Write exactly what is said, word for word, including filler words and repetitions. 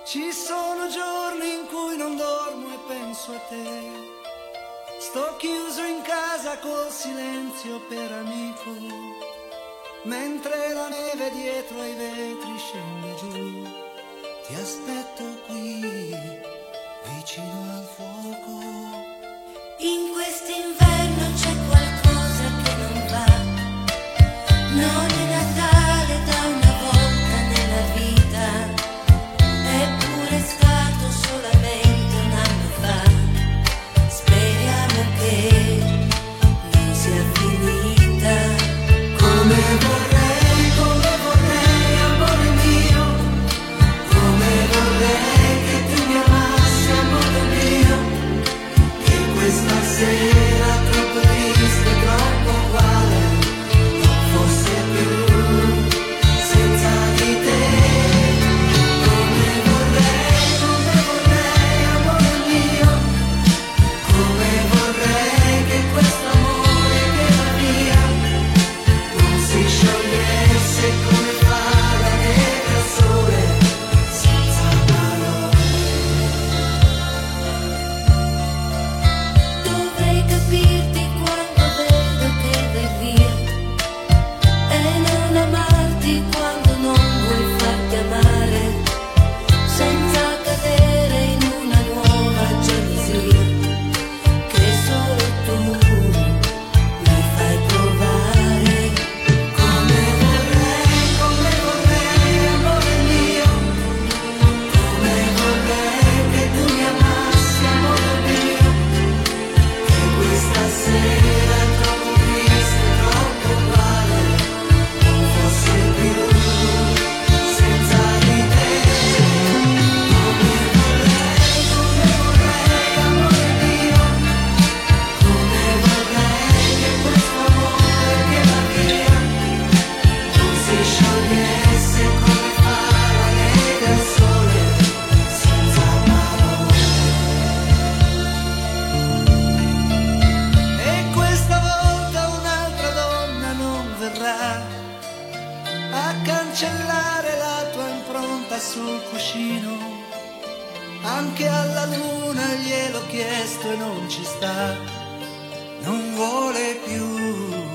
Ci sono giorni in cui non dormo e penso a te. Sto chiuso in casa col silenzio per amico, mentre la neve dietro ai vetri scende giù. Ti aspetto qui, vicino al fuoco. In quest'inverno c'è qualcosa che non va. Non è Natale da una volta nella vita, eppure è stato solamente un anno fa. Speriamo che non sia finita. Come vorrei, come vorrei, amore mio, come vorrei che tu mi amassi, amore mio, che questa sera troppo triste, troppo uguale, non fosse più senza di te. Come vorrei, come vorrei, amore mio, come vorrei che questo amore che va via non si sciogliesse come fa la neve al sole, senza parole. Dovrei capirti quando vedo che vai via e non amarti quando non vuoi farti amare, senza cadere in una nuova gelosia che solo tu mi fai provare. Come vorrei, come vorrei, amore mio, come vorrei che tu mi amassi, amore mio, che questa sera troppo triste, troppo uguale, non fosse più senza di te. Come vorrei, come vorrei, amore mio, come vorrei che questo amore che va via non si sciogliesse come fa la neve al sole, senza parole. E questa volta un'altra donna non verrà a cancellare la tua impronta sul cuscino. Anche alla luna gliel'ho chiesto e non ci sta, non vuole più